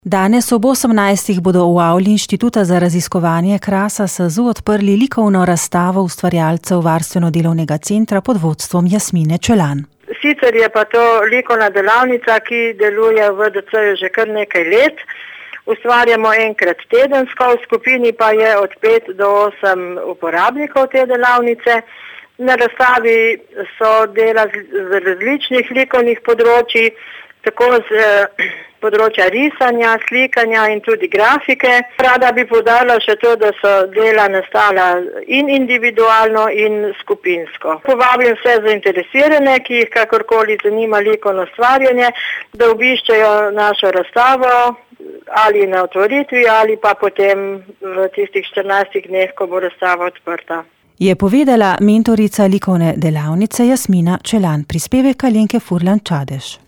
Danes ob 18. bodo v avli Inštituta za raziskovanje krasa SAZU odprli likovno razstavo ustvarjalcev Varstveno-delovnega centra pod vodstvom Jasmine Čelan. Sicer je pa to likovna delavnica, ki deluje v VDC-ju že kar nekaj let. Ustvarjamo enkrat tedensko, v skupini pa je od 5 do 8 uporabnikov te delavnice. Na razstavi so dela z različnih likovnih področij, tako z področja risanja, slikanja in tudi grafike. Rada bi poudarila še to, da so dela nastala in individualno in skupinsko. Povabim vse zainteresirane, ki jih kakorkoli zanima likovno ustvarjanje, da obiščejo našo razstavo ali na otvoritvi ali pa potem v tistih 14 dneh, ko bo razstava odprta. Je povedala mentorica likovne delavnice Jasmina Čelan, prispevek Alenke Furlan Čadež.